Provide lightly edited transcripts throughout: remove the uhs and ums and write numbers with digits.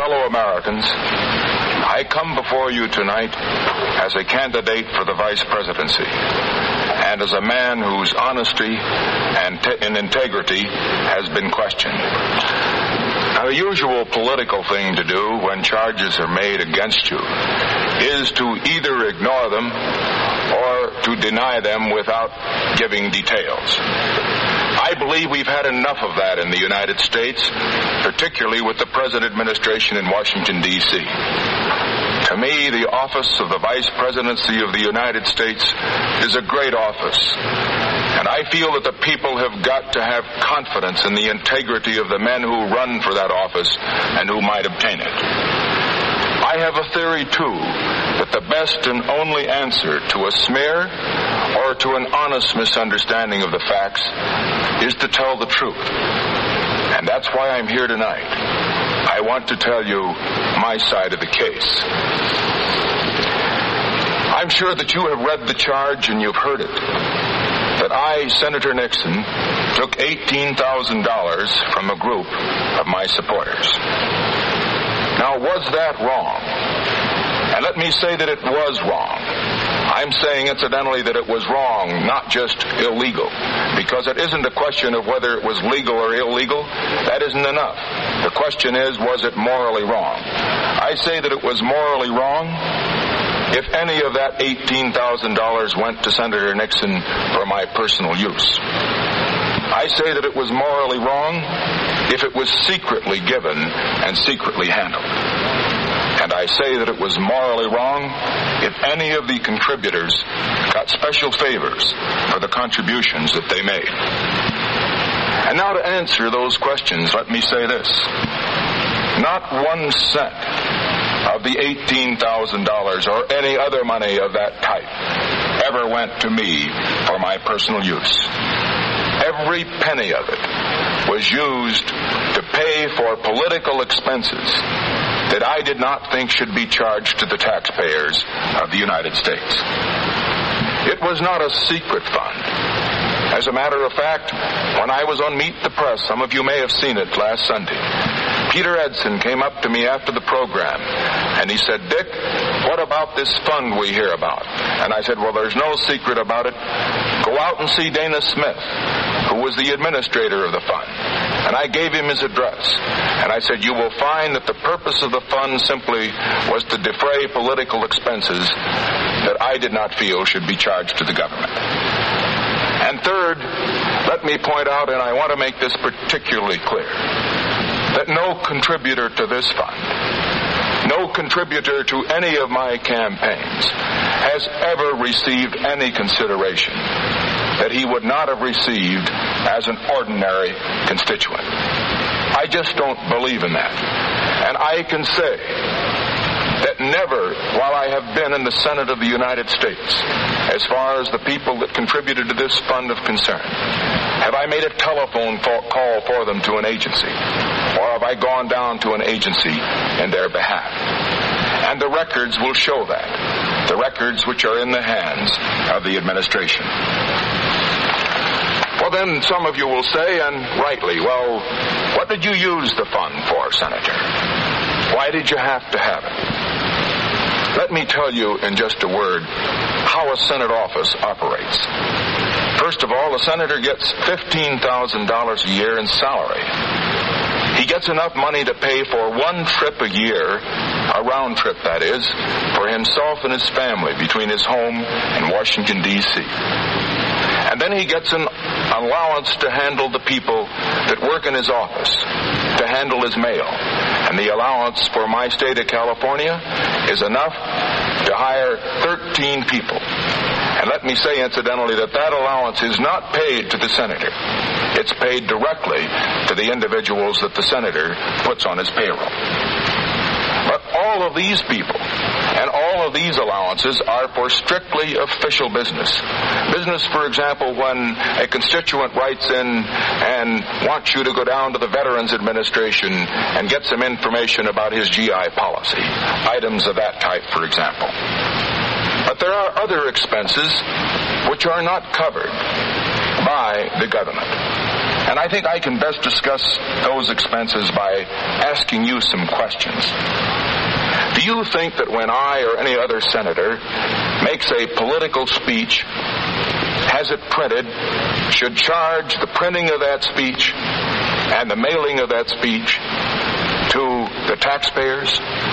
fellow Americans, I come before you tonight as a candidate for the vice presidency and as a man whose honesty and integrity has been questioned. Now, the usual political thing to do when charges are made against you is to either ignore them or to deny them without giving details. I believe we've had enough of that in the United States, particularly with the present administration in Washington, D.C. To me, the office of the Vice Presidency of the United States is a great office, and I feel that the people have got to have confidence in the integrity of the men who run for that office and who might obtain it. I have a theory, too, that the best and only answer to a smear or to an honest misunderstanding of the facts is to tell the truth. And that's why I'm here tonight. I want to tell you my side of the case. I'm sure that you have read the charge and you've heard it, that I, Senator Nixon, took $18,000 from a group of my supporters. Now, was that wrong? And let me say that it was wrong. I'm saying, incidentally, that it was wrong, not just illegal, because it isn't a question of whether it was legal or illegal. That isn't enough. The question is, was it morally wrong? I say that it was morally wrong if any of that $18,000 went to Senator Nixon for my personal use. I say that it was morally wrong if it was secretly given and secretly handled. And I say that it was morally wrong if any of the contributors got special favors for the contributions that they made. And now to answer those questions, let me say this. Not 1 cent of the $18,000 or any other money of that type ever went to me for my personal use. Every penny of it was used to pay for political expenses that I did not think should be charged to the taxpayers of the United States. It was not a secret fund. As a matter of fact, when I was on Meet the Press, some of you may have seen it last Sunday, Peter Edson came up to me after the program, and he said, "Dick, what about this fund we hear about?" And I said, "Well, there's no secret about it. Go out and see Dana Smith, who was the administrator of the fund." And I gave him his address. And I said, "You will find that the purpose of the fund simply was to defray political expenses that I did not feel should be charged to the government." And third, let me point out, and I want to make this particularly clear, that no contributor to this fund, no contributor to any of my campaigns has ever received any consideration that he would not have received as an ordinary constituent. I just don't believe in that. And I can say that never, while I have been in the Senate of the United States, as far as the people that contributed to this fund of concern, have I made a telephone call for them to an agency, or have I gone down to an agency in their behalf. And the records will show that, the records which are in the hands of the administration. Well, then some of you will say, and rightly, well, what did you use the fund for, Senator? Why did you have to have it? Let me tell you in just a word how a Senate office operates. First of all, a senator gets $15,000 a year in salary. He gets enough money to pay for one trip a year, a round trip that is, for himself and his family between his home and Washington, D.C. And then he gets an allowance to handle the people that work in his office, to handle his mail. And the allowance for my state of California is enough to hire 13 people. And let me say, incidentally, that that allowance is not paid to the senator. It's paid directly to the individuals that the senator puts on his payroll. But all of these people and all of these allowances are for strictly official business. Business, for example, when a constituent writes in and wants you to go down to the Veterans Administration and get some information about his GI policy. Items of that type, for example. But there are other expenses which are not covered by the government. And And I think I can best discuss those expenses by asking you some questions. Do you think that when I or any other senator makes a political speech, has it printed, should charge the printing of that speech and the mailing of that speech to the taxpayers?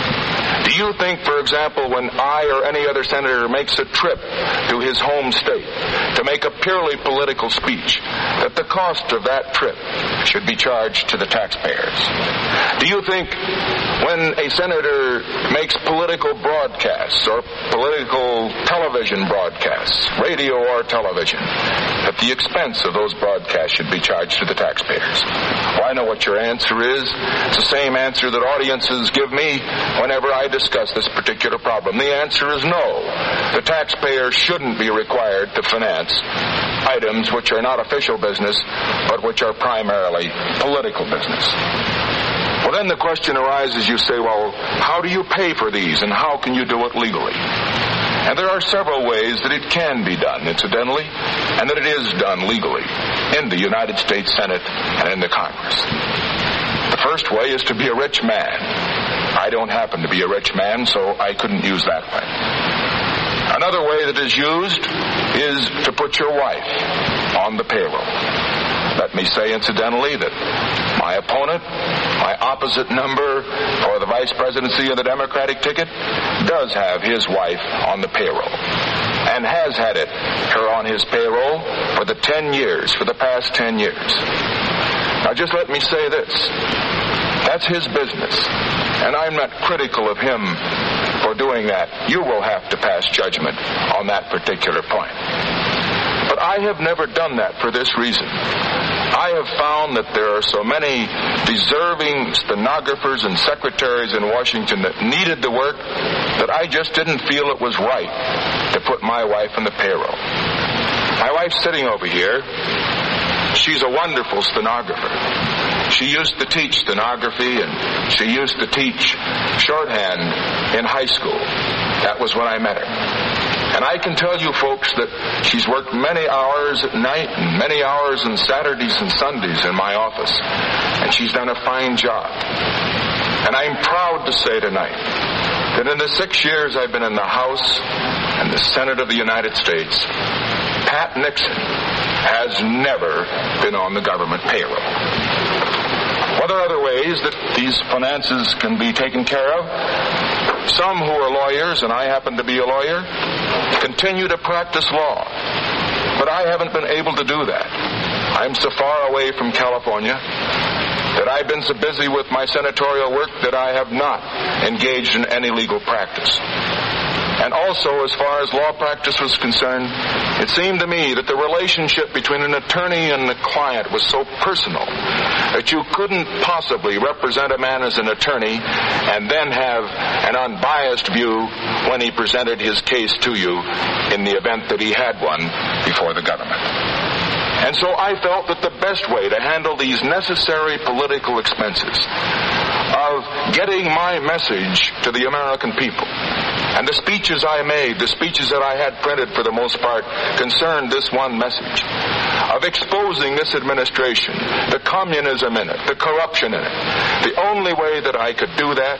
Do you think, for example, when I or any other senator makes a trip to his home state to make a purely political speech, that the cost of that trip should be charged to the taxpayers? Do you think when a senator makes political broadcasts or political television broadcasts, radio or television, that the expense of those broadcasts should be charged to the taxpayers? Well, I know what your answer is. It's the same answer that audiences give me whenever I discuss this particular problem. The answer is no. The taxpayer shouldn't be required to finance items which are not official business, but which are primarily political business. Well, then the question arises, you say, well, how do you pay for these, and how can you do it legally? And there are several ways that it can be done, incidentally, and that it is done legally in the United States Senate and in the Congress. The first way is to be a rich man. I don't happen to be a rich man, so I couldn't use that way. Another way that is used is to put your wife on the payroll. Let me say, incidentally, that my opponent, my opposite number for the vice presidency of the Democratic ticket, does have his wife on the payroll, and has had her on his payroll for the past 10 years. Now, just let me say this. That's his business, and I'm not critical of him for doing that. You will have to pass judgment on that particular point. But I have never done that for this reason. I have found that there are so many deserving stenographers and secretaries in Washington that needed the work that I just didn't feel it was right to put my wife on the payroll. My wife's sitting over here. She's a wonderful stenographer. She used to teach stenography, and she used to teach shorthand in high school. That was when I met her. And I can tell you, folks, that she's worked many hours at night and many hours on Saturdays and Sundays in my office. And she's done a fine job. And I'm proud to say tonight that in the 6 years I've been in the House and the Senate of the United States, Pat Nixon has never been on the government payroll. Well, there are other ways that these finances can be taken care of. Some who are lawyers, and I happen to be a lawyer, continue to practice law. But I haven't been able to do that. I'm so far away from California that I've been so busy with my senatorial work that I have not engaged in any legal practice. And also, as far as law practice was concerned, it seemed to me that the relationship between an attorney and the client was so personal that you couldn't possibly represent a man as an attorney and then have an unbiased view when he presented his case to you in the event that he had one before the government. And so I felt that the best way to handle these necessary political expenses of getting my message to the American people, and the speeches I made, the speeches that I had printed for the most part, concerned this one message of exposing this administration, the communism in it, the corruption in it. The only way that I could do that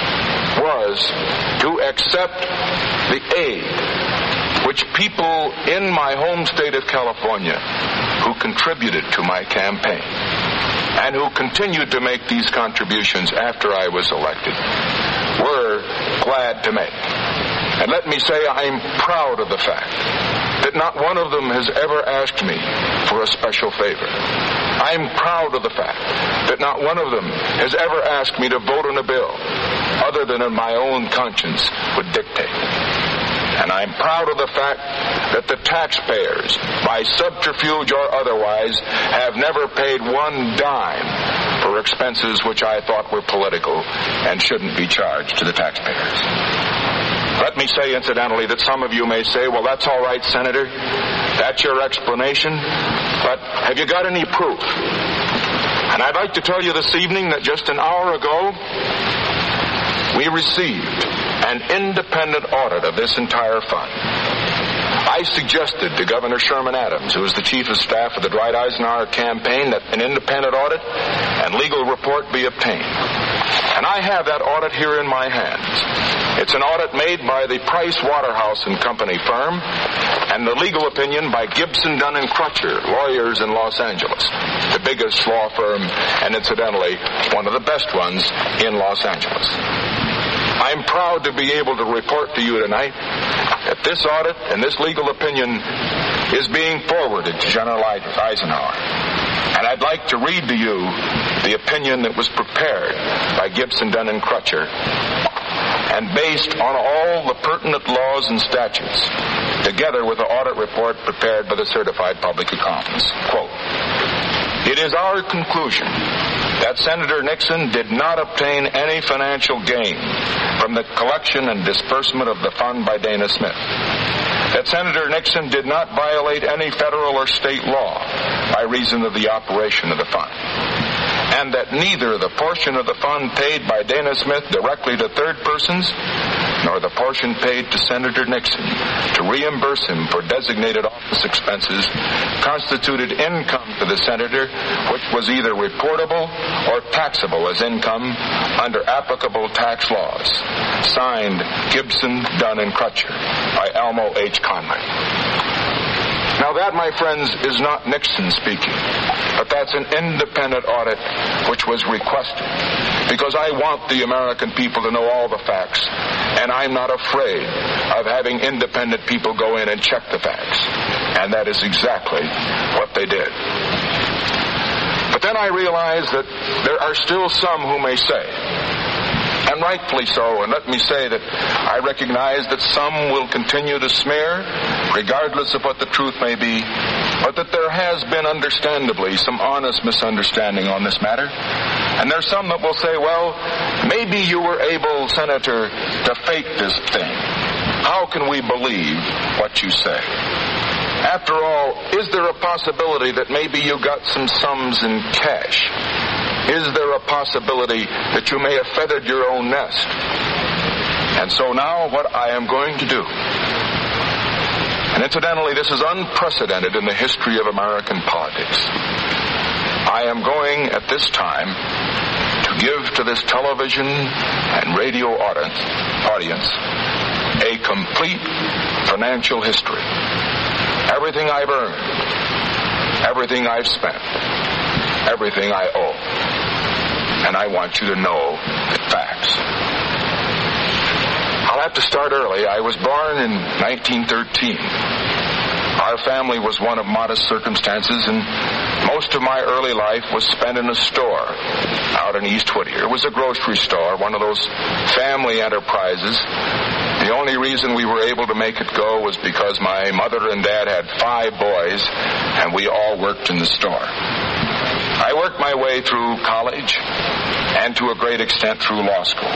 was to accept the aid which people in my home state of California who contributed to my campaign and who continued to make these contributions after I was elected were glad to make. And let me say I'm proud of the fact that not one of them has ever asked me for a special favor. I'm proud of the fact that not one of them has ever asked me to vote on a bill other than my own conscience would dictate. And I'm proud of the fact that the taxpayers, by subterfuge or otherwise, have never paid one dime for expenses which I thought were political and shouldn't be charged to the taxpayers. Let me say, incidentally, that some of you may say, well, that's all right, Senator. That's your explanation. But have you got any proof? And I'd like to tell you this evening that just an hour ago, we received an independent audit of this entire fund. I suggested to Governor Sherman Adams, who was the chief of staff of the Dwight Eisenhower campaign, that an independent audit and legal report be obtained. And I have that audit here in my hands. It's an audit made by the Price Waterhouse and Company firm, and the legal opinion by Gibson, Dunn & Crutcher, lawyers in Los Angeles, the biggest law firm, and incidentally, one of the best ones in Los Angeles. I'm proud to be able to report to you tonight that this audit and this legal opinion is being forwarded to General Eisenhower. And I'd like to read to you the opinion that was prepared by Gibson, Dunn & Crutcher, and based on all the pertinent laws and statutes, together with the audit report prepared by the certified public accountants. Quote, "It is our conclusion that Senator Nixon did not obtain any financial gain from the collection and disbursement of the fund by Dana Smith. That Senator Nixon did not violate any federal or state law by reason of the operation of the fund. And that neither the portion of the fund paid by Dana Smith directly to third persons, nor the portion paid to Senator Nixon to reimburse him for designated office expenses constituted income to the senator which was either reportable or taxable as income under applicable tax laws. Signed, Gibson, Dunn & Crutcher, by Elmo H. Conway." Now that, my friends, is not Nixon speaking, but that's an independent audit which was requested because I want the American people to know all the facts, and I'm not afraid of having independent people go in and check the facts. And that is exactly what they did. But then I realize that there are still some who may say, and rightfully so, and let me say that I recognize that some will continue to smear, regardless of what the truth may be, but that there has been understandably some honest misunderstanding on this matter. And there's some that will say, well, maybe you were able, Senator, to fake this thing. How can we believe what you say? After all, is there a possibility that maybe you got some sums in cash? Is there a possibility that you may have feathered your own nest? And so now what I am going to do, and incidentally this is unprecedented in the history of American politics, I am going at this time to give to this television and radio audience a complete financial history. Everything I've earned, everything I've spent, everything I owe. And I want you to know the facts. I'll have to start early. I was born in 1913. Our family was one of modest circumstances, and most of my early life was spent in a store out in East Whittier. It was a grocery store, one of those family enterprises. The only reason we were able to make it go was because my mother and dad had 5 boys, and we all worked in the store. I worked my way through college and to a great extent through law school.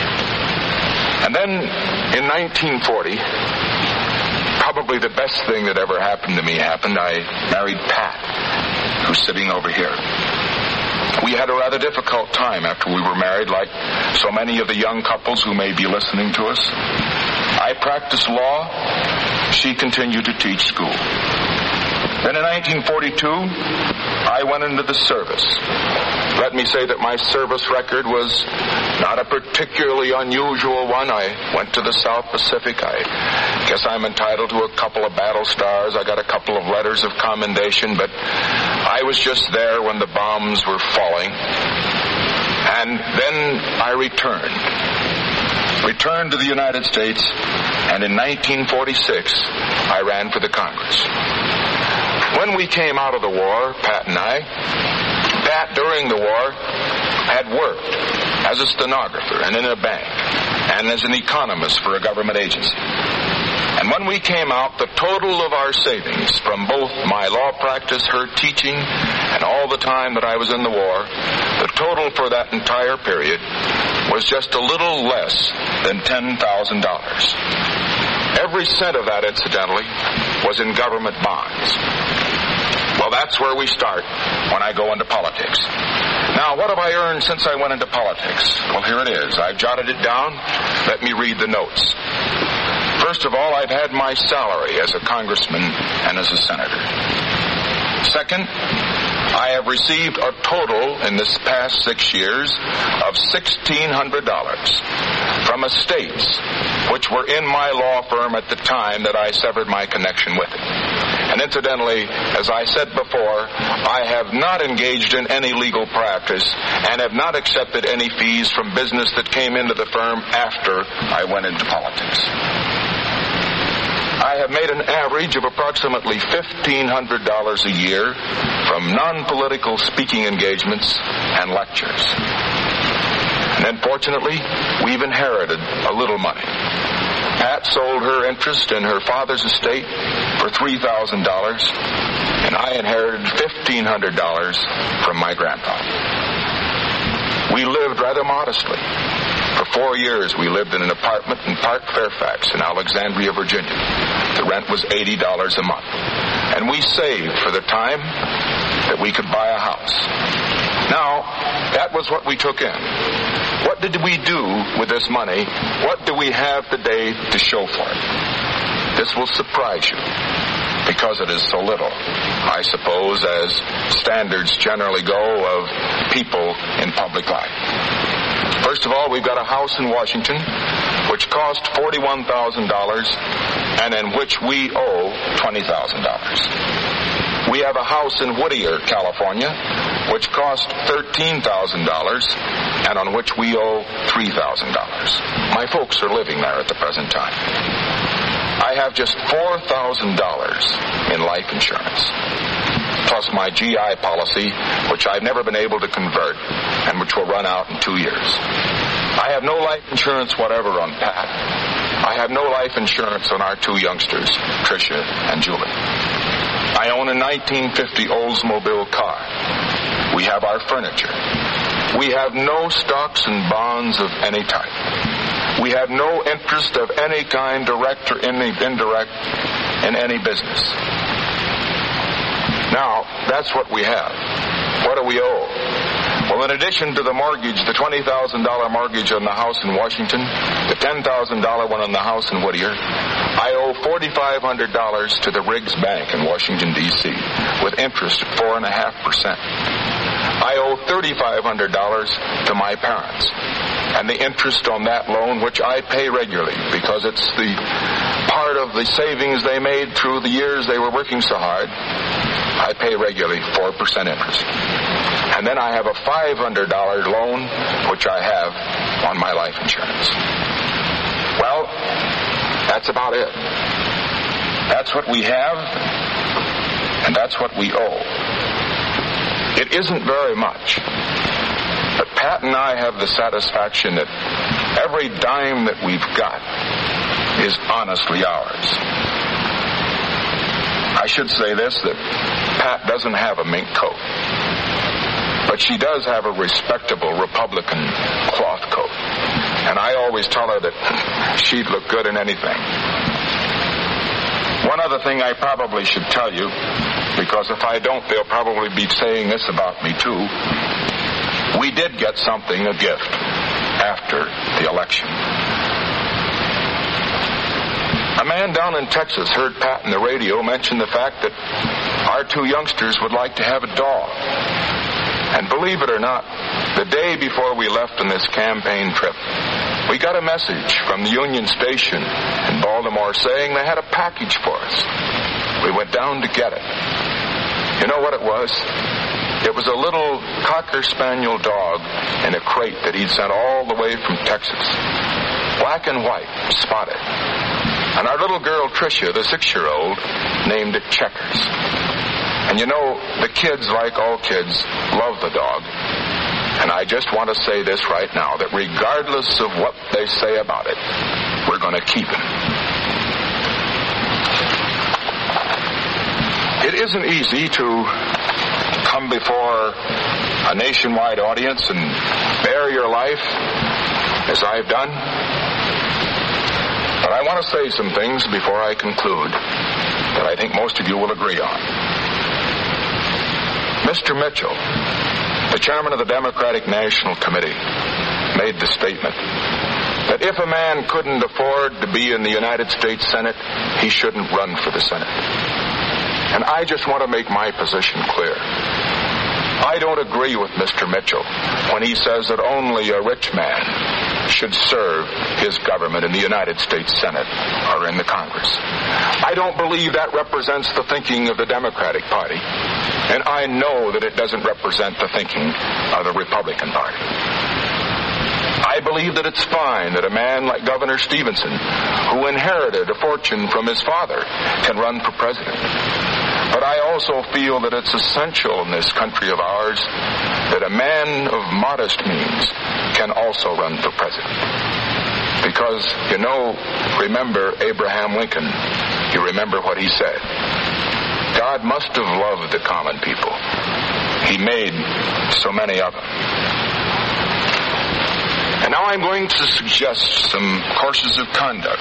And then in 1940, probably the best thing that ever happened to me happened. I married Pat, who's sitting over here. We had a rather difficult time after we were married, like so many of the young couples who may be listening to us. I practiced law. She continued to teach school. Then in 1942, I went into the service. Let me say that my service record was not a particularly unusual one. I went to the South Pacific. I guess I'm entitled to a couple of battle stars. I got a couple of letters of commendation, but I was just there when the bombs were falling. And then I returned to the United States, and in 1946, I ran for the Congress. When we came out of the war, Pat and I, Pat during the war had worked as a stenographer and in a bank and as an economist for a government agency. And when we came out, the total of our savings from both my law practice, her teaching, and all the time that I was in the war, the total for that entire period was just a little less than $10,000. Every cent of that, incidentally, was in government bonds. Well, that's where we start when I go into politics. Now, what have I earned since I went into politics? Well, here it is. I've jotted it down. Let me read the notes. First of all, I've had my salary as a congressman and as a senator. Second, I have received a total in this past 6 years of $1,600 from estates which were in my law firm at the time that I severed my connection with it. And incidentally, as I said before, I have not engaged in any legal practice and have not accepted any fees from business that came into the firm after I went into politics. I have made an average of approximately $1,500 a year from non-political speaking engagements and lectures. And then fortunately, we've inherited a little money. Pat sold her interest in her father's estate for $3,000, and I inherited $1,500 from my grandpa. We lived rather modestly. For 4 years, we lived in an apartment in Park Fairfax in Alexandria, Virginia. The rent was $80 a month. And we saved for the time that we could buy a house. Now, that was what we took in. What did we do with this money? What do we have today to show for it? This will surprise you, because it is so little, I suppose, as standards generally go of people in public life. First of all, we've got a house in Washington which cost $41,000 and in which we owe $20,000. We have a house in Whittier, California, which cost $13,000 and on which we owe $3,000. My folks are living there at the present time. I have just $4,000 in life insurance, plus my GI policy, which I've never been able to convert and which will run out in 2 years. I have no life insurance whatever on Pat. I have no life insurance on our 2 youngsters, Tricia and Julie. I own a 1950 Oldsmobile car. We have our furniture. We have no stocks and bonds of any type. We have no interest of any kind, direct or indirect, in any business. Now, that's what we have. What do we owe? Well, in addition to the mortgage, the $20,000 mortgage on the house in Washington, the $10,000 one on the house in Whittier, I owe $4,500 to the Riggs Bank in Washington, D.C., with interest at 4.5%. I owe $3,500 to my parents, and the interest on that loan, which I pay regularly because it's the part of the savings they made through the years they were working so hard, I pay regularly 4% interest. And then I have a $500 loan, which I have on my life insurance. Well, that's about it. That's what we have, and that's what we owe. It isn't very much, but Pat and I have the satisfaction that every dime that we've got is honestly ours. I should say this, that Pat doesn't have a mink coat, but she does have a respectable Republican cloth coat. And I always tell her that she'd look good in anything. One other thing I probably should tell you, because if I don't, they'll probably be saying this about me too. We did get something, a gift, after the election. A man down in Texas heard Pat on the radio mention the fact that our 2 youngsters would like to have a dog. And believe it or not, the day before we left on this campaign trip, we got a message from the Union Station in Baltimore saying they had a package for us. We went down to get it. You know what it was? It was a little Cocker Spaniel dog in a crate that he'd sent all the way from Texas. Black and white, spotted. And our little girl, Tricia, the 6-year-old, named it Checkers. And you know, the kids, like all kids, love the dog. And I just want to say this right now, that regardless of what they say about it, we're going to keep him. It isn't easy to come before a nationwide audience and bare your life, as I've done. But I want to say some things before I conclude that I think most of you will agree on. Mr. Mitchell, the chairman of the Democratic National Committee, made the statement that if a man couldn't afford to be in the United States Senate, he shouldn't run for the Senate. And I just want to make my position clear. I don't agree with Mr. Mitchell when he says that only a rich man should serve his government in the United States Senate or in the Congress. I don't believe that represents the thinking of the Democratic Party, and I know that it doesn't represent the thinking of the Republican Party. I believe that it's fine that a man like Governor Stevenson, who inherited a fortune from his father, can run for president. But I also feel that it's essential in this country of ours that a man of modest means can also run for president. Because, remember Abraham Lincoln. You remember what he said. God must have loved the common people. He made so many of them. And now I'm going to suggest some courses of conduct.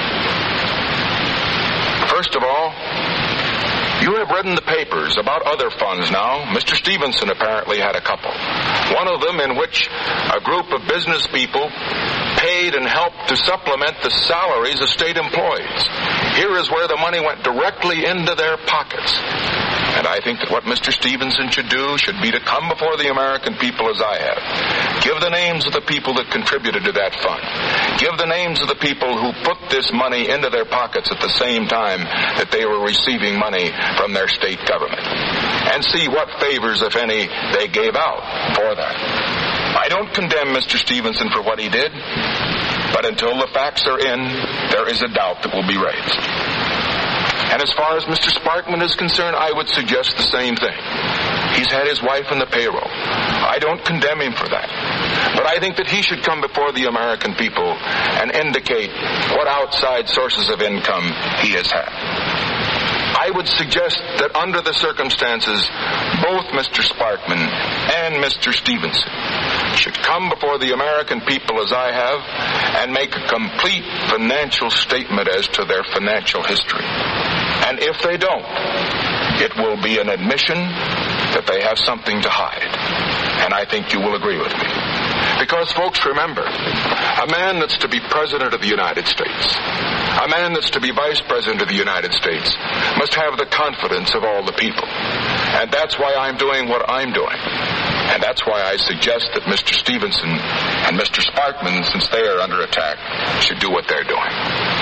First of all, you have read in the papers about other funds now. Mr. Stevenson apparently had a couple. One of them in which a group of business people paid and helped to supplement the salaries of state employees. Here is where the money went directly into their pockets. And I think that what Mr. Stevenson should do should be to come before the American people as I have. Give the names of the people that contributed to that fund. Give the names of the people who put this money into their pockets at the same time that they were receiving money from their state government. And see what favors, if any, they gave out for that. I don't condemn Mr. Stevenson for what he did, but until the facts are in, there is a doubt that will be raised. And as far as Mr. Sparkman is concerned, I would suggest the same thing. He's had his wife on the payroll. I don't condemn him for that. But I think that he should come before the American people and indicate what outside sources of income he has had. I would suggest that under the circumstances, both Mr. Sparkman and Mr. Stevenson should come before the American people as I have and make a complete financial statement as to their financial history. And if they don't, it will be an admission that they have something to hide. And I think you will agree with me. Because, folks, remember, a man that's to be President of the United States, a man that's to be Vice President of the United States, must have the confidence of all the people. And that's why I'm doing what I'm doing. And that's why I suggest that Mr. Stevenson and Mr. Sparkman, since they are under attack, should do what they're doing.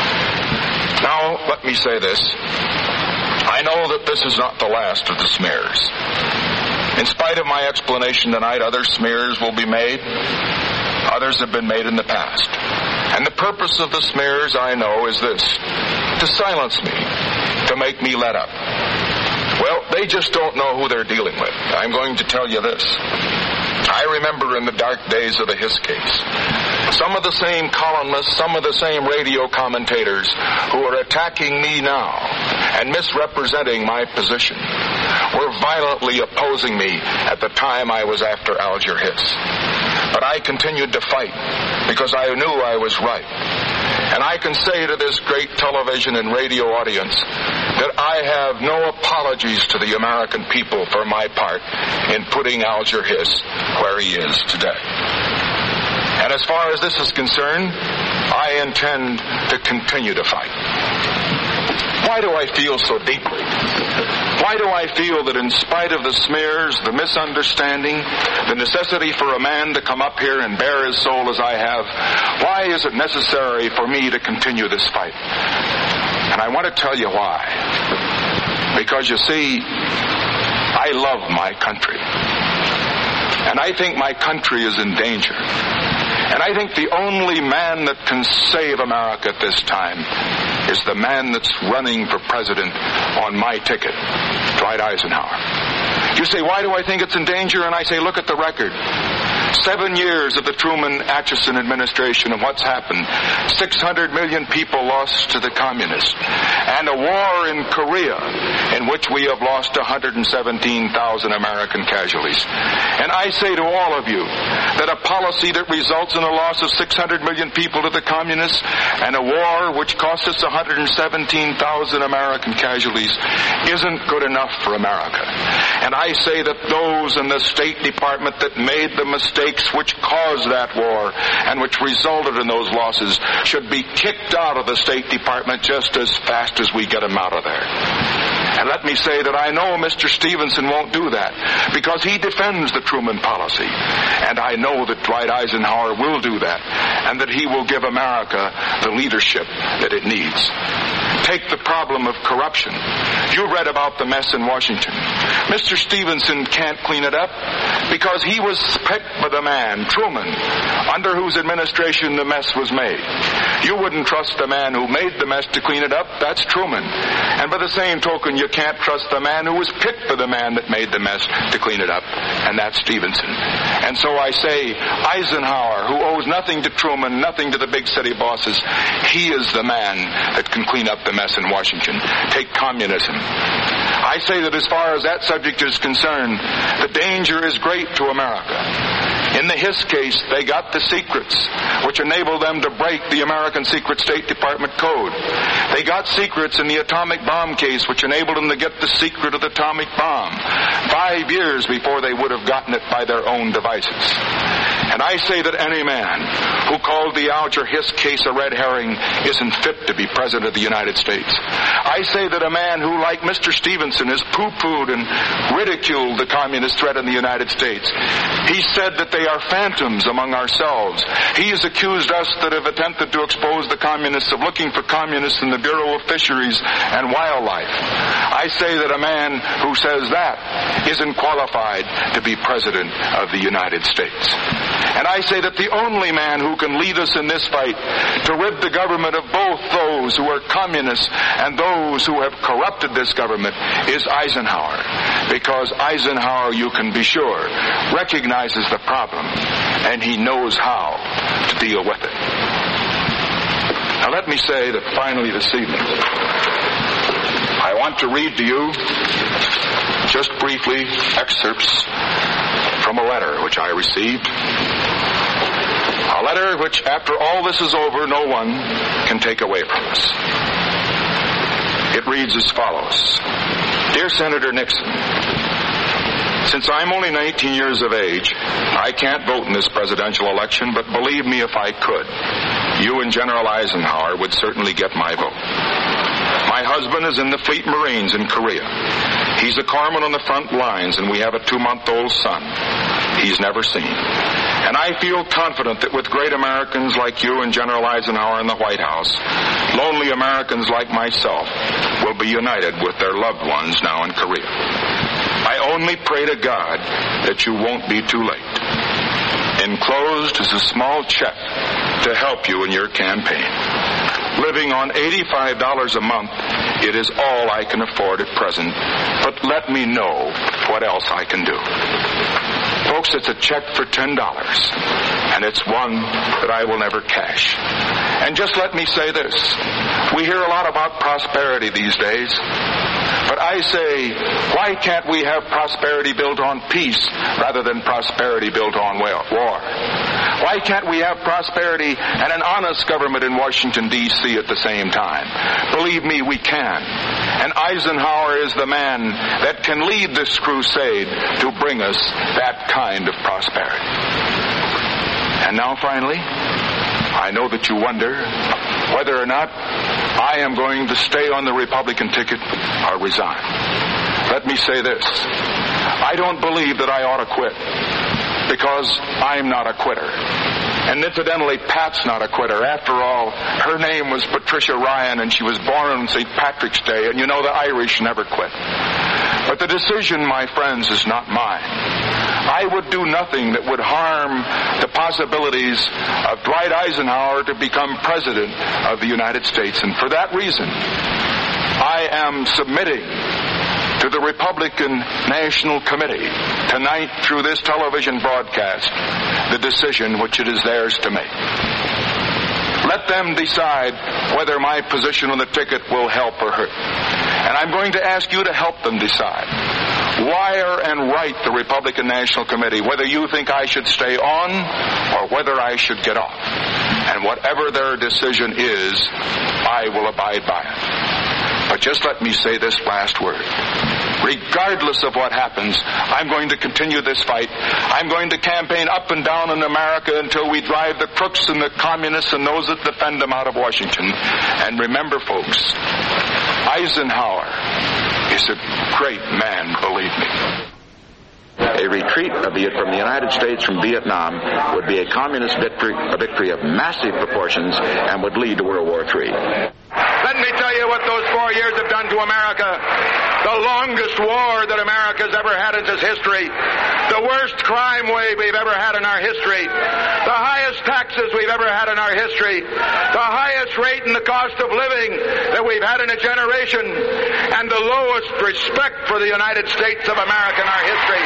Now, let me say this. I know that this is not the last of the smears. In spite of my explanation tonight, other smears will be made. Others have been made in the past. And the purpose of the smears, I know, is this: to silence me, to make me let up. Well, they just don't know who they're dealing with. I'm going to tell you this. I remember in the dark days of the Hiss case, some of the same columnists, some of the same radio commentators who are attacking me now and misrepresenting my position were violently opposing me at the time I was after Alger Hiss. But I continued to fight because I knew I was right. And I can say to this great television and radio audience that I have no apologies to the American people for my part in putting Alger Hiss where he is today. And as far as this is concerned, I intend to continue to fight. Why do I feel so deeply? Why do I feel that in spite of the smears, the misunderstanding, the necessity for a man to come up here and bare his soul as I have, why is it necessary for me to continue this fight? And I want to tell you why. Because you see, I love my country. And I think my country is in danger. And I think the only man that can save America at this time is the man that's running for president on my ticket, Dwight Eisenhower. You say, why do I think it's in danger? And I say, look at the record. 7 years of the Truman-Atchison administration and what's happened. 600 million people lost to the communists. And a war in Korea in which we have lost 117,000 American casualties. And I say to all of you that a policy that results in a loss of 600 million people to the communists and a war which cost us 117,000 American casualties isn't good enough for America. And I say that those in the State Department that made the mistake mistakes which caused that war and which resulted in those losses should be kicked out of the State Department just as fast as we get them out of there. And let me say that I know Mr. Stevenson won't do that because he defends the Truman policy. And I know that Dwight Eisenhower will do that and that he will give America the leadership that it needs. Take the problem of corruption. You read about the mess in Washington. Mr. Stevenson can't clean it up because he was picked by the man, Truman, under whose administration the mess was made. You wouldn't trust the man who made the mess to clean it up. That's Truman. And by the same token, you can't trust the man who was picked by the man that made the mess to clean it up. And that's Stevenson. And so I say, Eisenhower, who owes nothing to Truman, nothing to the big city bosses, he is the man that can clean up the mess in Washington. Take communism. I say that as far as that subject is concerned, the danger is great to America. In the Hiss case, they got the secrets which enabled them to break the American Secret State Department code. They got secrets in the atomic bomb case which enabled them to get the secret of the atomic bomb 5 years before they would have gotten it by their own devices. And I say that any man who called the Alger Hiss case a red herring isn't fit to be President of the United States. I say that a man who, like Mr. Stevenson, has poo-pooed and ridiculed the communist threat in the United States. He said that they are phantoms among ourselves. He has accused us that have attempted to expose the communists of looking for communists in the Bureau of Fisheries and Wildlife. I say that a man who says that isn't qualified to be President of the United States. And I say that the only man who can lead us in this fight to rid the government of both those who are communists and those who have corrupted this government is Eisenhower. Because Eisenhower, you can be sure, recognizes the problem and he knows how to deal with it. Now let me say that finally this evening, I want to read to you, just briefly, excerpts from a letter which I received. A letter which, after all this is over, no one can take away from us. It reads as follows. Dear Senator Nixon, since I'm only 19 years of age, I can't vote in this presidential election, but believe me, if I could, you and General Eisenhower would certainly get my vote. My husband is in the Fleet Marines in Korea. He's a corpsman on the front lines, and we have a 2-month-old son he's never seen. And I feel confident that with great Americans like you and General Eisenhower in the White House, lonely Americans like myself will be united with their loved ones now in Korea. I only pray to God that you won't be too late. Enclosed is a small check to help you in your campaign. Living on $85 a month, it is all I can afford at present, but let me know what else I can do. Folks, it's a check for $10, and it's one that I will never cash. And just let me say this. We hear a lot about prosperity these days, but I say, why can't we have prosperity built on peace rather than prosperity built on war? Why can't we have prosperity and an honest government in Washington, D.C. at the same time? Believe me, we can. And Eisenhower is the man that can lead this crusade to bring us that kind of prosperity. And now, finally, I know that you wonder whether or not I am going to stay on the Republican ticket or resign. Let me say this. I don't believe that I ought to quit, because I'm not a quitter. And incidentally, Pat's not a quitter. After all, her name was Patricia Ryan, and she was born on St. Patrick's Day, and you know the Irish never quit. But the decision, my friends, is not mine. I would do nothing that would harm the possibilities of Dwight Eisenhower to become President of the United States. And for that reason, I am submitting to the Republican National Committee tonight through this television broadcast the decision which it is theirs to make. Let them decide whether my position on the ticket will help or hurt. And I'm going to ask you to help them decide. Wire and write the Republican National Committee whether you think I should stay on or whether I should get off. And whatever their decision is, I will abide by it. But just let me say this last word. Regardless of what happens, I'm going to continue this fight. I'm going to campaign up and down in America until we drive the crooks and the communists and those that defend them out of Washington. And remember, folks, Eisenhower is a great man, believe me. A retreat, be it from the United States, from Vietnam, would be a communist victory, a victory of massive proportions, and would lead to World War III. Let me tell you what those 4 years have done to America. The longest war that America's ever had in its history. The worst crime wave we've ever had in our history. The highest taxes we've ever had in our history. The highest rate in the cost of living that we've had in a generation. And the lowest respect for the United States of America in our history.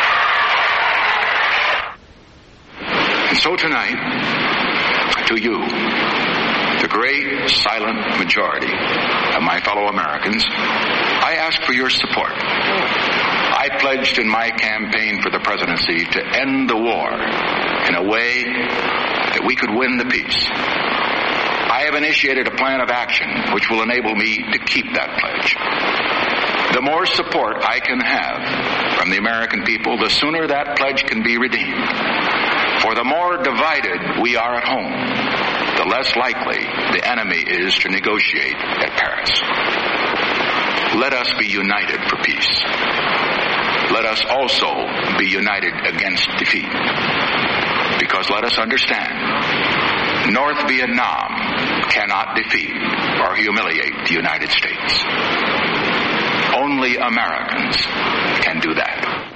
And so tonight, to you, the great silent majority of my fellow Americans, I ask for your support. I pledged in my campaign for the presidency to end the war in a way that we could win the peace. I have initiated a plan of action which will enable me to keep that pledge. The more support I can have from the American people, the sooner that pledge can be redeemed. For the more divided we are at home, the less likely the enemy is to negotiate at Paris. Let us be united for peace. Let us also be united against defeat. Because let us understand, North Vietnam cannot defeat or humiliate the United States. Only Americans can do that.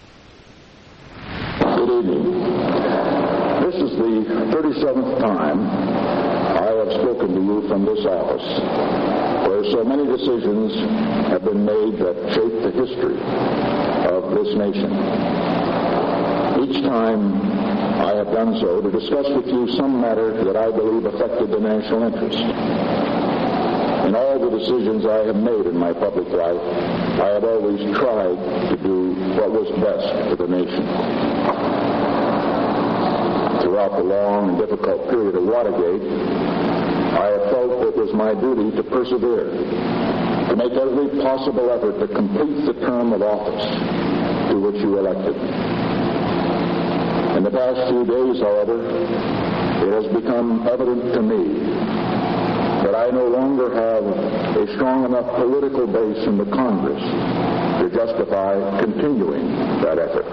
Good evening. This is the 37th time I have spoken to you from this office, where so many decisions have been made that shape the history of this nation. Each time I have done so to discuss with you some matter that I believe affected the national interest. In all the decisions I have made in my public life, I have always tried to do what was best for the nation. Throughout the long and difficult period of Watergate, I have felt it was my duty to persevere, to make every possible effort to complete the term of office to which you elected me. In the past few days, however, it has become evident to me that I no longer have a strong enough political base in the Congress to justify continuing that effort.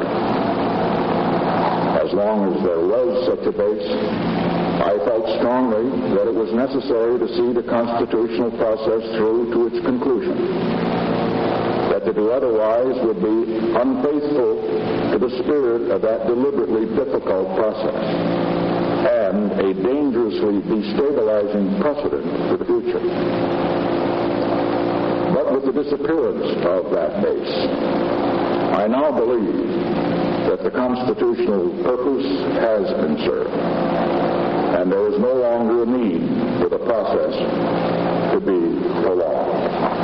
As long as there was such a base, I felt strongly that it was necessary to see the constitutional process through to its conclusion. That to do otherwise would be unfaithful to the spirit of that deliberately difficult process and a dangerously destabilizing precedent for the future. But with the disappearance of that base, I now believe that the constitutional purpose has been served, and there is no longer a need for the process to be prolonged.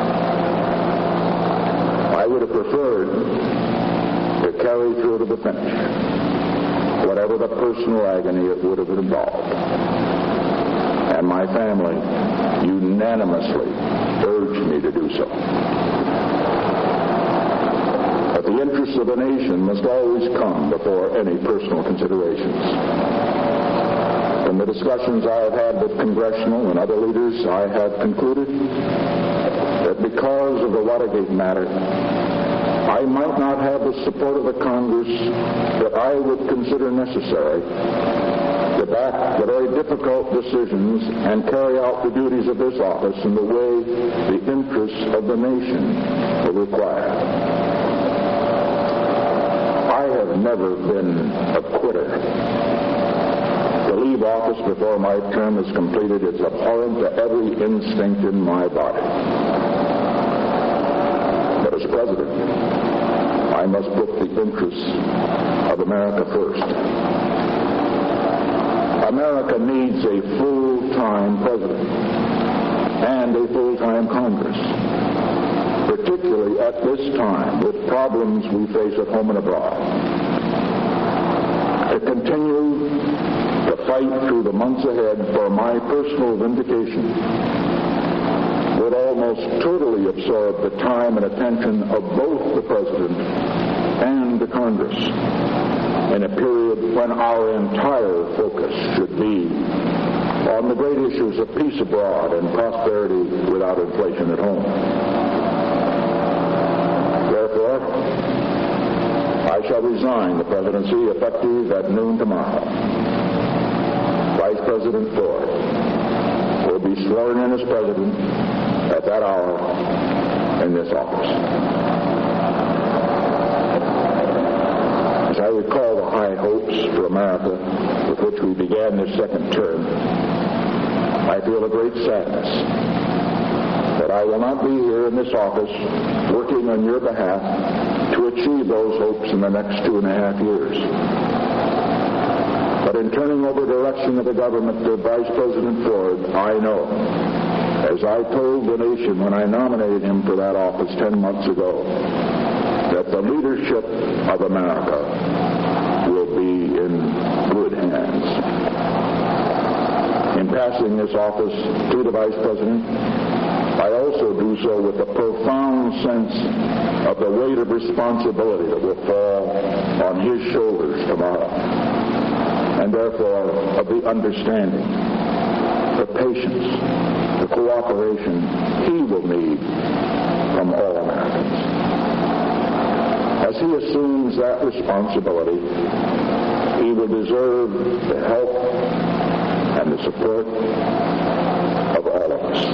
I would have preferred to carry through to the finish, whatever the personal agony it would have involved. And my family unanimously urged me to do so. But the interests of the nation must always come before any personal considerations. From the discussions I have had with congressional and other leaders, I have concluded that because of the Watergate matter, I might not have the support of the Congress that I would consider necessary to back the very difficult decisions and carry out the duties of this office in the way the interests of the nation will require. I have never been a quitter. To leave office before my term is completed is abhorrent to every instinct in my body. But as president, I must put the interests of America first. America needs a full-time president and a full-time Congress, particularly at this time with problems we face at home and abroad. To continue the fight through the months ahead for my personal vindication would almost totally absorbed the time and attention of both the President and the Congress in a period when our entire focus should be on the great issues of peace abroad and prosperity without inflation at home. Therefore, I shall resign the presidency effective at noon tomorrow. Vice President Ford will be sworn in as president at that hour in this office. As I recall the high hopes for America with which we began this second term, I feel a great sadness that I will not be here in this office working on your behalf to achieve those hopes in the next 2.5 years. But in turning over direction of the government to Vice President Ford, I know, as I told the nation when I nominated him for that office 10 months ago, that the leadership of America will be in good hands. In passing this office to the Vice President, I also do so with a profound sense of the weight of responsibility that will fall on his shoulders tomorrow, and therefore of the understanding, the patience, the cooperation he will need from all Americans. As he assumes that responsibility, he will deserve the help and the support of all of us.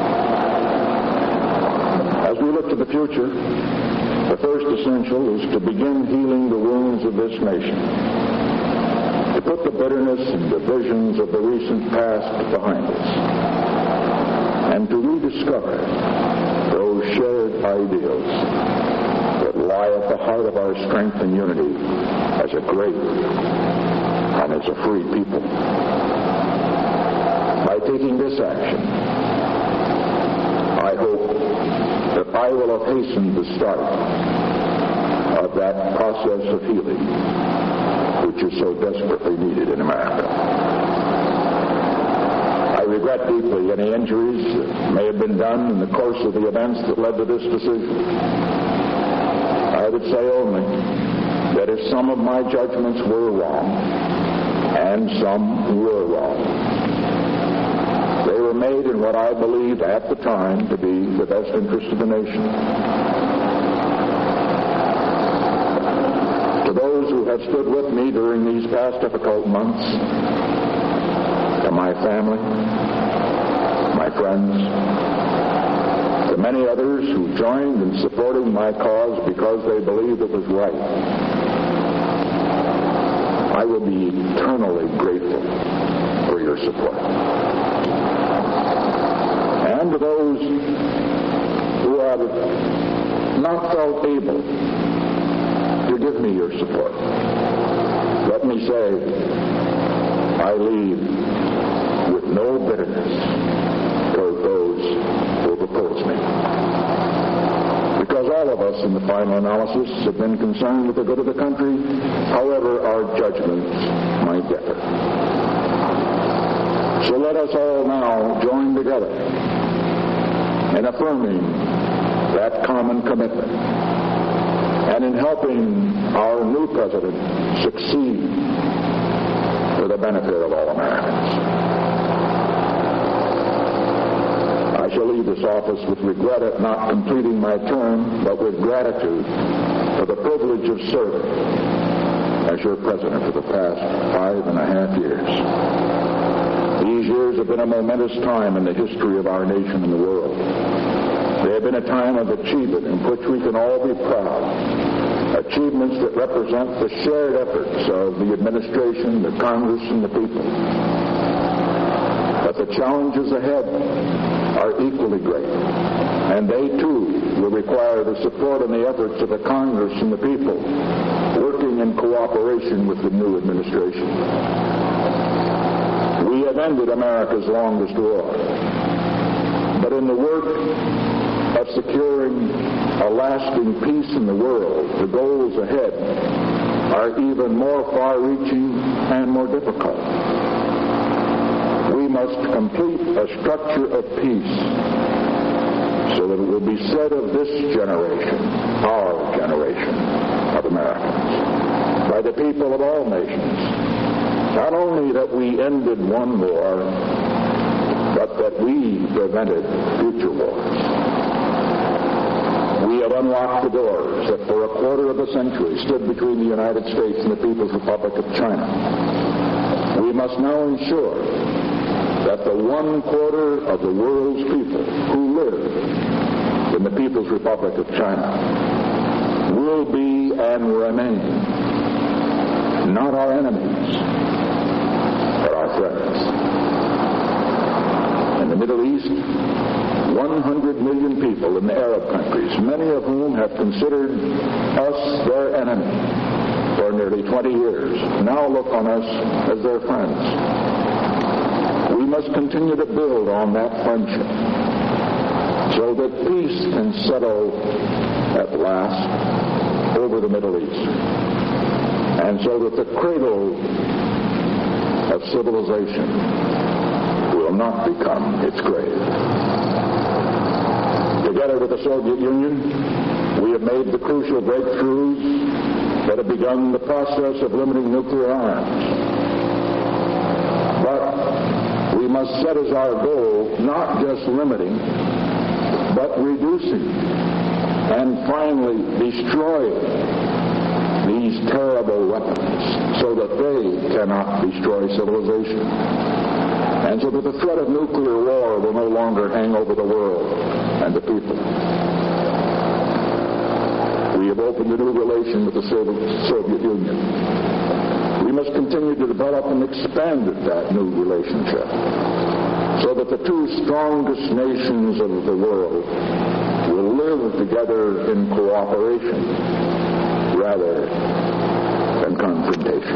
As we look to the future, the first essential is to begin healing the wounds of this nation, to put the bitterness and divisions of the recent past behind us, and to rediscover those shared ideals that lie at the heart of our strength and unity as a great and as a free people. By taking this action, I hope that I will have hastened the start of that process of healing which is so desperately needed in America. I regret deeply any injuries that may have been done in the course of the events that led to this decision. I would say only that if some of my judgments were wrong, and some were wrong, they were made in what I believed at the time to be the best interest of the nation. To those who have stood with me during these past difficult months, to my family, my friends, to many others who joined in supporting my cause because they believed it was right, I will be eternally grateful for your support. And to those who have not felt able to give me your support, let me say, I leave with no bitterness toward those who have opposed me. Because all of us in the final analysis have been concerned with the good of the country, however our judgments might differ. So let us all now join together in affirming that common commitment and in helping our new president succeed for the benefit of all Americans. I shall leave this office with regret at not completing my term, but with gratitude for the privilege of serving as your president for the past 5.5 years. These years have been a momentous time in the history of our nation and the world. They have been a time of achievement in which we can all be proud. Achievements that represent the shared efforts of the administration, the Congress, and the people. But the challenges ahead are equally great, and they too will require the support and the efforts of the Congress and the people working in cooperation with the new administration. We have ended America's longest war, but in the work of securing a lasting peace in the world, the goals ahead are even more far-reaching and more difficult. We must complete a structure of peace so that it will be said of this generation, our generation of Americans, by the people of all nations, not only that we ended one war, but that we prevented future wars. We have unlocked the doors that for a quarter of a century stood between the United States and the People's Republic of China. We must now ensure that the 1/4 of the world's people who live in the People's Republic of China will be and remain not our enemies, but our friends. In the Middle East, 100 million people in the Arab countries, many of whom have considered us their enemy for nearly 20 years, now look on us as their friends. We must continue to build on that friendship so that peace can settle at last over the Middle East, and so that the cradle of civilization will not become its grave. Together with the Soviet Union, we have made the crucial breakthroughs that have begun the process of limiting nuclear arms. But we must set as our goal not just limiting, but reducing and finally destroying these terrible weapons so that they cannot destroy civilization, and so that the threat of nuclear war will no longer hang over the world and the people. We have opened a new relation with the Soviet Union. We must continue to develop and expand that new relationship so that the two strongest nations of the world will live together in cooperation rather than confrontation.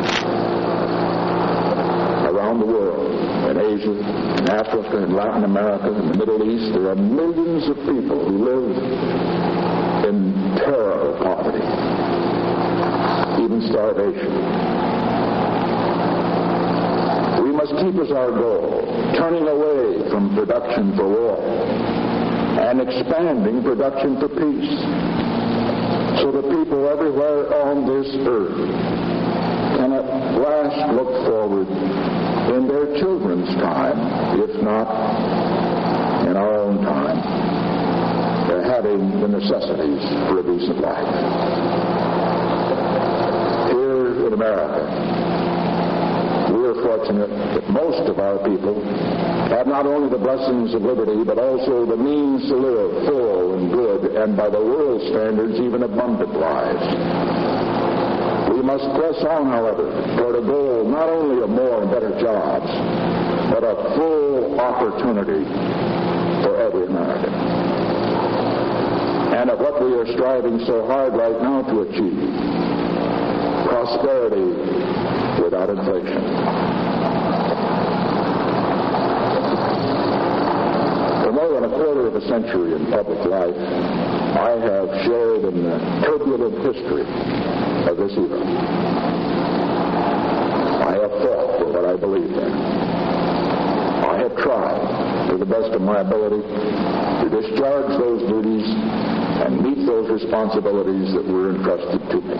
Around the world, in Asia, in Africa, in Latin America, in the Middle East, there are millions of people who live in terror of poverty, even starvation. We must keep as our goal turning away from production for war and expanding production for peace, so that people everywhere on this earth can at last look forward in their children's time, if not in our own time, to having the necessities for a decent life. Here in America, we are fortunate that most of our people have not only the blessings of liberty, but also the means to live full and good, and by the world standards, even abundant lives. We must press on, however, toward a goal not only of more and better jobs, but of full opportunity for every American. And of what we are striving so hard right now to achieve, prosperity without inflation. For more than a quarter of a century in public life, I have shared in the turbulent history of this era. I have fought for what I believe in. I have tried, to the best of my ability, to discharge those duties and meet those responsibilities that were entrusted to me.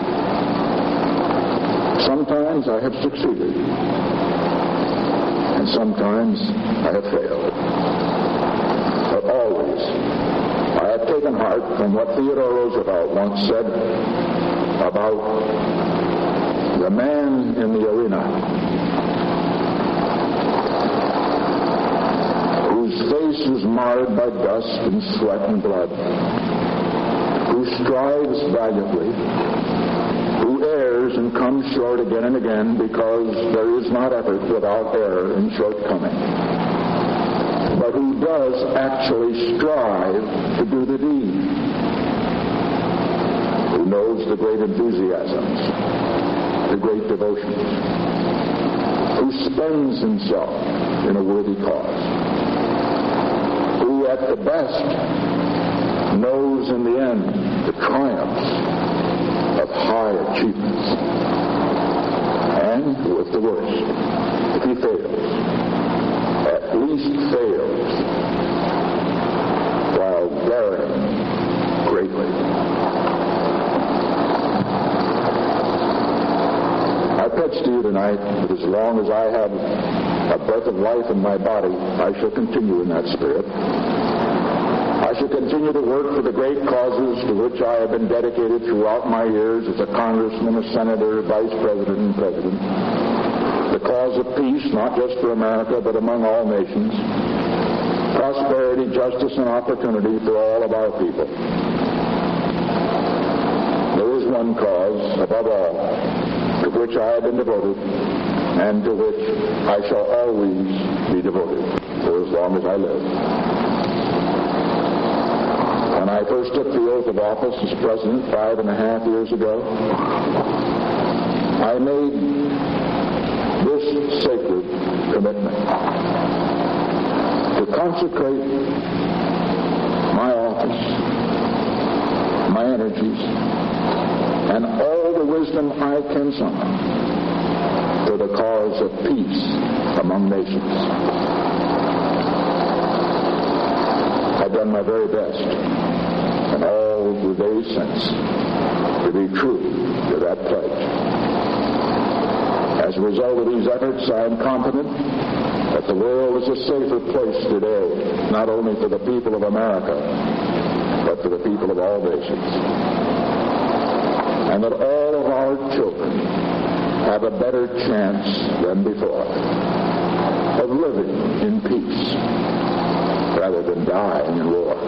Sometimes I have succeeded, and sometimes I have failed. But always, I have taken heart from what Theodore Roosevelt once said about the man in the arena whose face is marred by dust and sweat and blood, who strives valiantly, who errs and comes short again and again, because there is not effort without error and shortcoming, but who does actually strive to do the deed, who knows the great enthusiasms, the great devotions, who spends himself in a worthy cause, who at the best knows in the end the triumphs of high achievements, and with the worst, if he fails, at least fails while bearing pledge to you tonight that as long as I have a breath of life in my body, I shall continue in that spirit. I shall continue to work for the great causes to which I have been dedicated throughout my years as a congressman, a senator, vice president, and president. The cause of peace, not just for America, but among all nations. Prosperity, justice, and opportunity for all of our people. There is one cause, above all, to which I have been devoted, and to which I shall always be devoted for as long as I live. When I first took the oath of office as president 5.5 years ago, I made this sacred commitment to consecrate my office, my energies, and all the wisdom I can summon to the cause of peace among nations. I've done my very best in all the days since to be true to that pledge. As a result of these efforts, I am confident that the world is a safer place today, not only for the people of America, but for the people of all nations. And that all of our children have a better chance than before of living in peace rather than dying in war.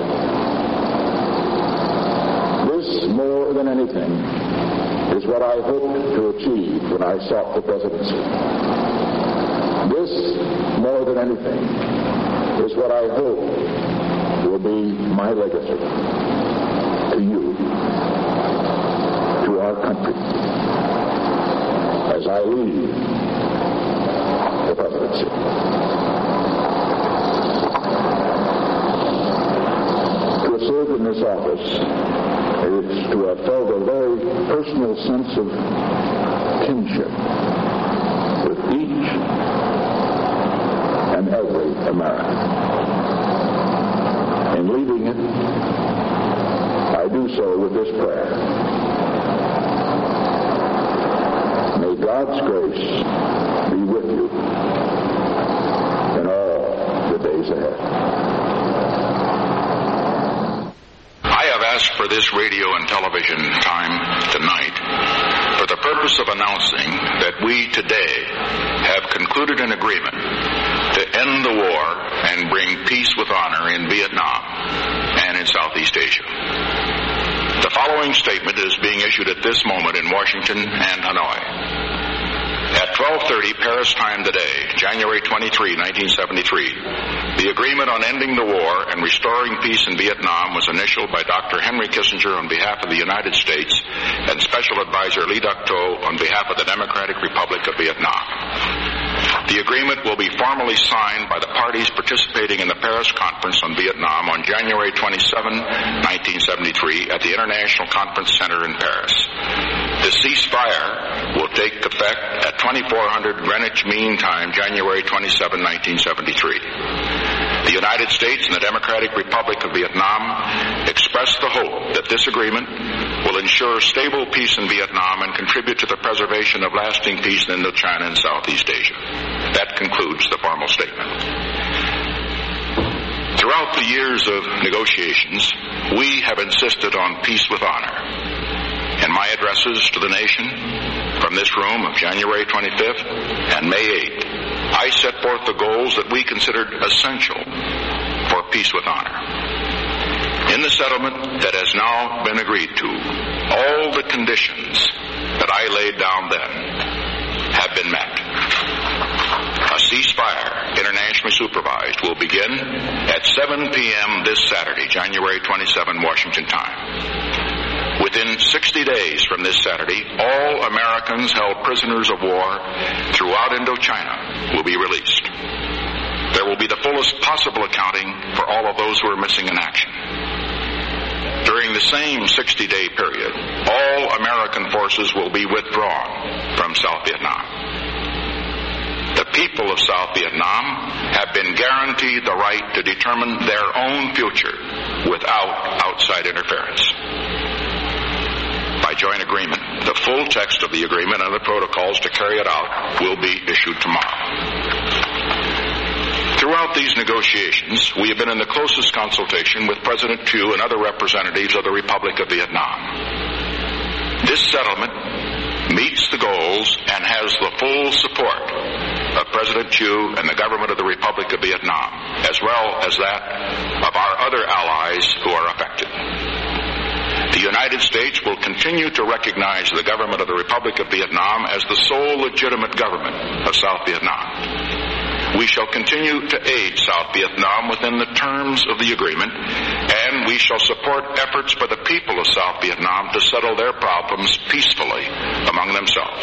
This, more than anything, is what I hoped to achieve when I sought the presidency. This, more than anything, is what I hope will be my legacy to you, to our country, as I leave the presidency. To have served in this office is to have felt a very personal sense of kinship with each and every American. In leaving it, I do so with this prayer. May God's grace be with you in all the days ahead. For this radio and television time tonight for the purpose of announcing that we today have concluded an agreement to end the war and bring peace with honor in Vietnam and in Southeast Asia. The following statement is being issued at this moment in Washington and Hanoi. At 12:30 Paris time today, January 23, 1973, the agreement on ending the war and restoring peace in Vietnam was initialed by Dr. Henry Kissinger on behalf of the United States and Special Advisor Lee Duc-Tho on behalf of the Democratic Republic of Vietnam. The agreement will be formally signed by the parties participating in the Paris Conference on Vietnam on January 27, 1973 at the International Conference Center in Paris. The ceasefire will take effect at 2400 Greenwich Mean Time, January 27, 1973. The United States and the Democratic Republic of Vietnam express the hope that this agreement will ensure stable peace in Vietnam and contribute to the preservation of lasting peace in Indochina and Southeast Asia. That concludes the formal statement. Throughout the years of negotiations, we have insisted on peace with honor. In my addresses to the nation from this room of January 25th and May 8th, I set forth the goals that we considered essential for peace with honor. In the settlement that has now been agreed to, all the conditions that I laid down then have been met. A ceasefire, internationally supervised, will begin at 7 p.m. this Saturday, January 27, Washington time. Within 60 days from this Saturday, all Americans held prisoners of war throughout Indochina will be released. There will be the fullest possible accounting for all of those who are missing in action. During the same 60-day period, all American forces will be withdrawn from South Vietnam. The people of South Vietnam have been guaranteed the right to determine their own future without outside interference. By joint agreement. The full text of the agreement and the protocols to carry it out will be issued tomorrow. Throughout these negotiations, we have been in the closest consultation with President Thieu and other representatives of the Republic of Vietnam. This settlement meets the goals and has the full support of President Thieu and the government of the Republic of Vietnam, as well as that of our other allies who are affected. The United States will continue to recognize the government of the Republic of Vietnam as the sole legitimate government of South Vietnam. We shall continue to aid South Vietnam within the terms of the agreement, and we shall support efforts by the people of South Vietnam to settle their problems peacefully among themselves.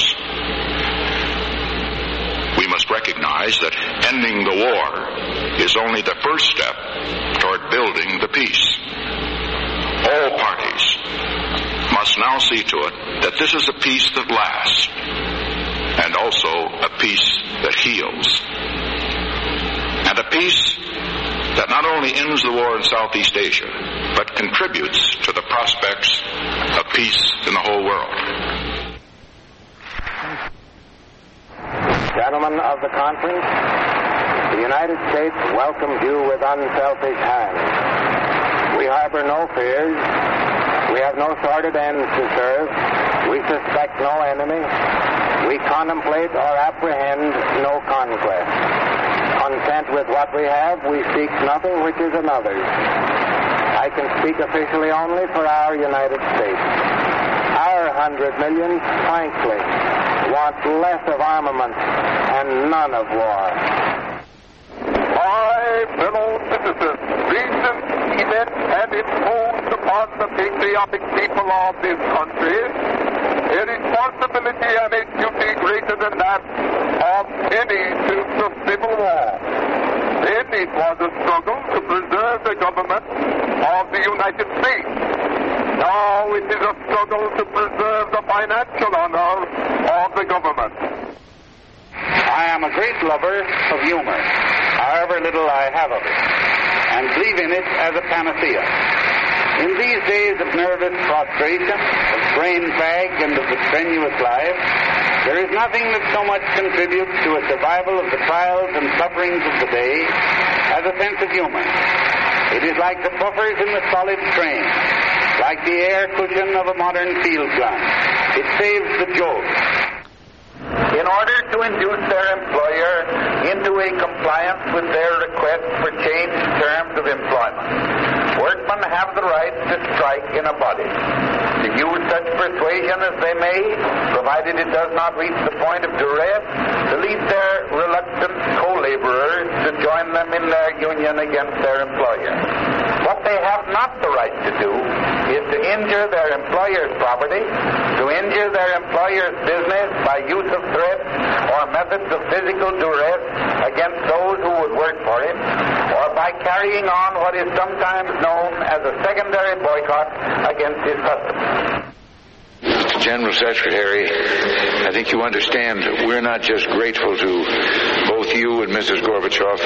We must recognize that ending the war is only the first step toward building the peace. All parties must now see to it that this is a peace that lasts, and also a peace that heals. And a peace that not only ends the war in Southeast Asia, but contributes to the prospects of peace in the whole world. Gentlemen of the conference, the United States welcomes you with unselfish hands. We harbor no fears. We have no sordid ends to serve. We suspect no enemy. We contemplate or apprehend no conquest. Content with what we have, we seek nothing which is another's. I can speak officially only for our United States. Our 100 million, frankly, want less of armament and none of war. My fellow citizens, recent events have imposed upon the patriotic people of this country a responsibility and a duty greater than that of any troops of civil war. Then it was a struggle to preserve the government of the United States. Now it is a struggle to preserve the financial honor of the government. I am a great lover of humor, however little I have of it, and believe in it as a panacea. In these days of nervous prostration, of brain fag, and of the strenuous life, there is nothing that so much contributes to a survival of the trials and sufferings of the day as a sense of humor. It is like the buffers in the solid train, like the air cushion of a modern field gun. It saves the jolt. In order to induce their employer into a compliance with their request for changed terms of employment, workmen have the right to strike in a body. To use such persuasion as they may, provided it does not reach the point of duress, to lead their reluctant co-laborers to join them in their union against their employer. What they have not the right to do is to injure their employer's property, to injure their employer's business by use of threats or methods of physical duress against those who would work for him, or by carrying on what is sometimes known as a secondary boycott against his customers. Mr. General Secretary, I think you understand that we're not just grateful to both you and Mrs. Gorbachev,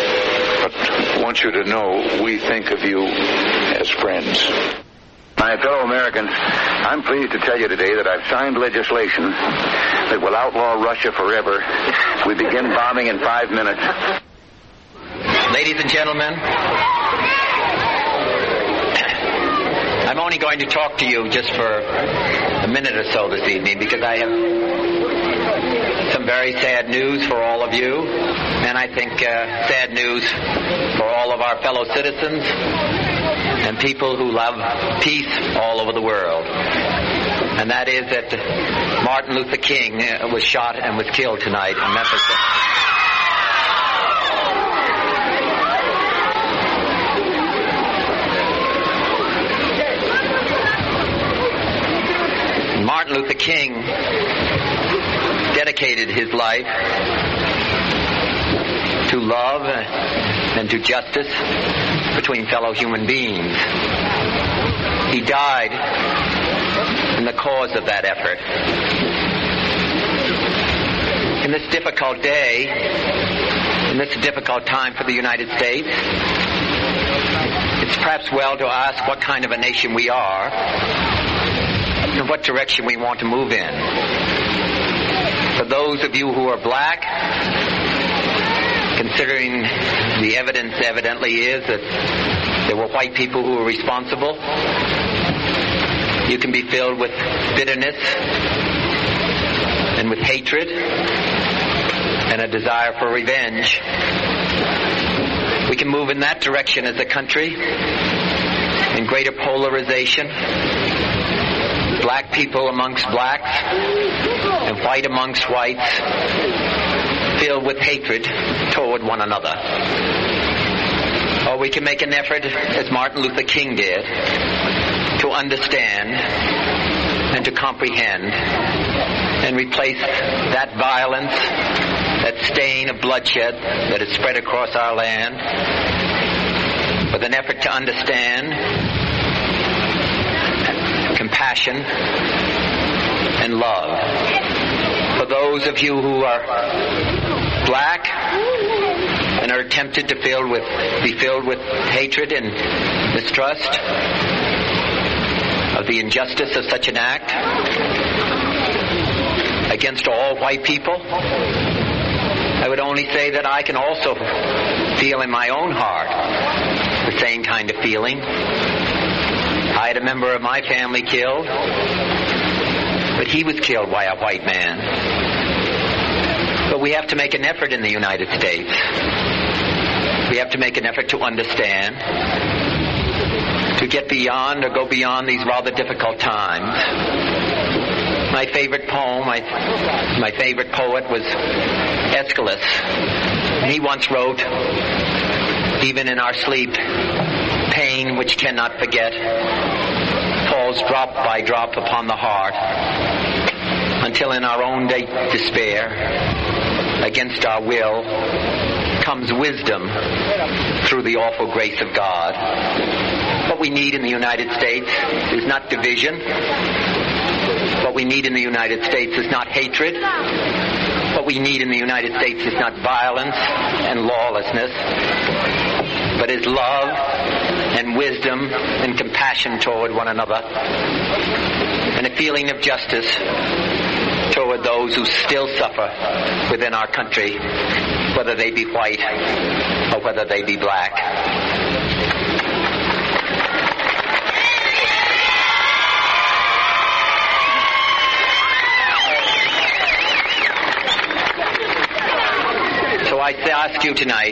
but want you to know we think of you as friends. My fellow Americans, I'm pleased to tell you today that I've signed legislation that will outlaw Russia forever. We begin bombing in 5 minutes. Ladies and gentlemen, I'm only going to talk to you just for a minute or so this evening because I have some very sad news for all of you, and I think sad news for all of our fellow citizens and people who love peace all over the world. And that is that Martin Luther King was shot and was killed tonight in Memphis. Martin Luther King dedicated his life to love and to justice between fellow human beings. He died in the cause of that effort. In this difficult day, in this difficult time for the United States, it's perhaps well to ask what kind of a nation we are. and what direction we want to move in. For those of you who are black, considering the evidence evidently is that there were white people who were responsible, you can be filled with bitterness and with hatred and a desire for revenge. We can move in that direction as a country, in greater polarization, black people amongst blacks and white amongst whites, filled with hatred toward one another. Or we can make an effort, as Martin Luther King did, to understand and to comprehend and replace that violence, that stain of bloodshed that has spread across our land, with an effort to understand, compassion, and love. For those of you who are black and are tempted to be filled with hatred and mistrust of the injustice of such an act against all white people, I would only say that I can also feel in my own heart the same kind of feeling. I had a member of my family killed, but he was killed by a white man. But we have to make an effort in the United States. We have to make an effort to understand, to get beyond or go beyond these rather difficult times. My favorite poem, my favorite poet was Aeschylus. And he once wrote, "Even in our sleep, pain which cannot forget falls drop by drop upon the heart, until in our own despair, against our will, comes wisdom through the awful grace of God." What we need in the United States is not division. What we need in the United States is not hatred. What we need in the United States is not violence and lawlessness, but is love and wisdom and compassion toward one another, and a feeling of justice toward those who still suffer within our country, whether they be white or whether they be black. So I ask you tonight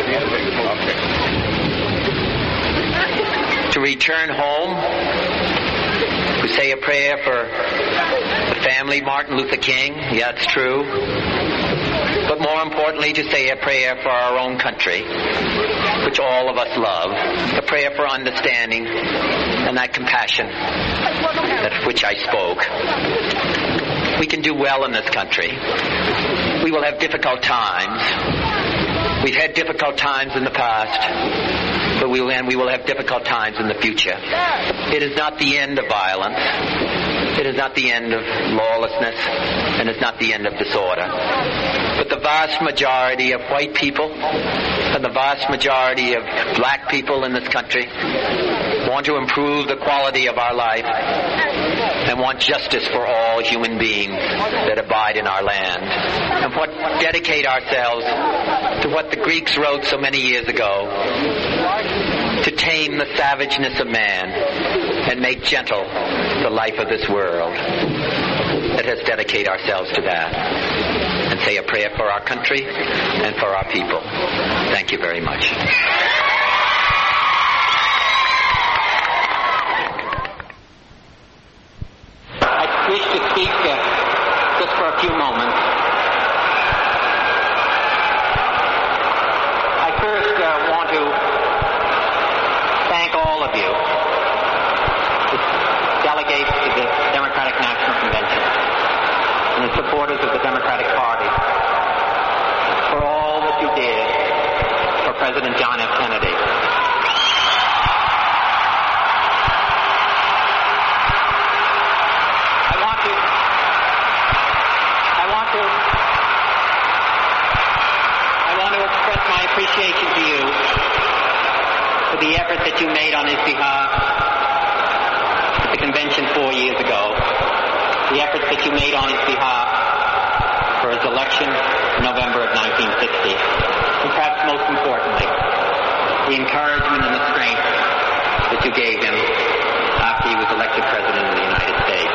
to return home, to say a prayer for the family of Martin Luther King. Yeah, it's true. But more importantly, to say a prayer for our own country, which all of us love. A prayer for understanding and that compassion of which I spoke. We can do well in this country. We will have difficult times. We've had difficult times in the past, but we will have difficult times in the future. It is not the end of violence. It is not the end of lawlessness, and it's not the end of disorder. But the vast majority of white people and the vast majority of black people in this country want to improve the quality of our life and want justice for all human beings that abide in our land, and dedicate ourselves to what the Greeks wrote so many years ago, to tame the savageness of man and make gentle the life of this world. Let us dedicate ourselves to that and say a prayer for our country and for our people. Thank you very much. I wish to speak just for a few moments. I first want to thank all of you, the delegates to the Democratic National Convention and the supporters of the Democratic Party, for all that you did for President John F. Kennedy. I want to express my appreciation to you for the effort that you made on his behalf at the convention 4 years ago. the efforts that you made on his behalf for his election in November of 1960. And perhaps most importantly, the encouragement and the strength that you gave him after he was elected President of the United States.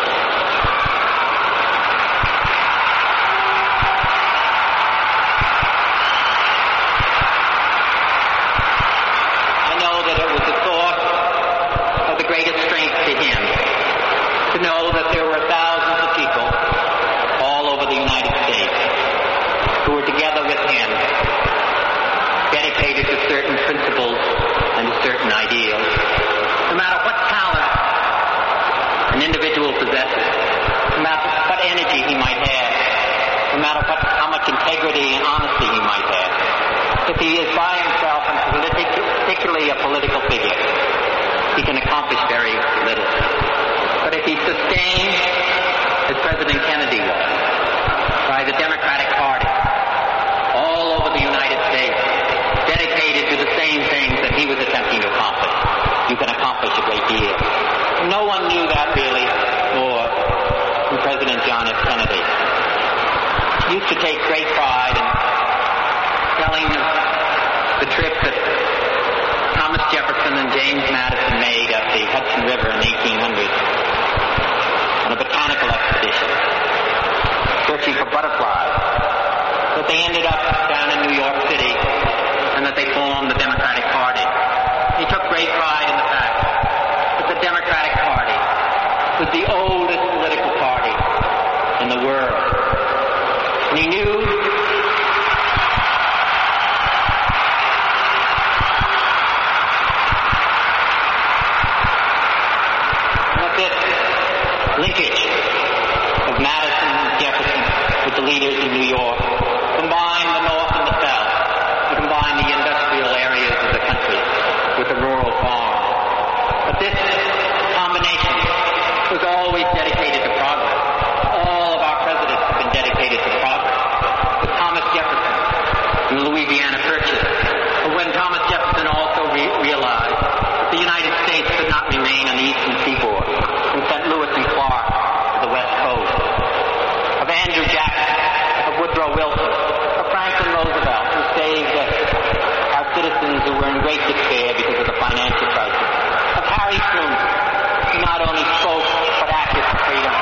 I know that it was a source of the greatest strength to him to know that there were thousands of people all over the United States who were together with him, dedicated to certain principles and to certain ideals. No matter what talent an individual possesses, no matter what energy he might have, no matter how much integrity and honesty he might have, if he is by himself and particularly a political figure, he can accomplish very little. But if he's sustained, as President Kennedy was, by the Democratic Party all over the United States, dedicated to the same things that he was attempting to accomplish, you can accomplish a great deal. No one knew that really more than President John F. Kennedy. He used to take great pride in telling the trip that Thomas Jefferson and James Madison made up the Hudson River in 1800 on a botanical expedition, searching for butterflies, that they ended up down in New York City and that they formed the Democratic Party. He took great pride in the fact that the Democratic Party was the oldest political party in the world. And he knew that this linkage of Madison and Jefferson with the leaders in New York combined the North and the South, to combine the industrial areas of the country with the rural farm. But this combination was always dedicated to progress. All of our presidents have been dedicated to progress. With Thomas Jefferson and the Louisiana Purchase. But when Thomas Jefferson also realized that the United States could not remain on the eastern seaboard, and sent Lewis and Clark to the west coast. Of Andrew Jackson, of Woodrow Wilson, of Franklin Roosevelt, who saved our citizens who were in great despair because of the financial crisis. Of Harry Truman, who not only spoke but acted for freedom.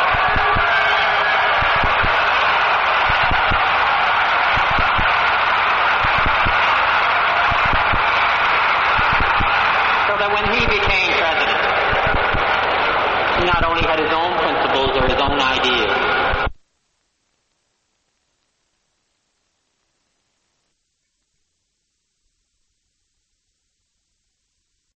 So that when he became president, he not only had his own principles or his own ideas,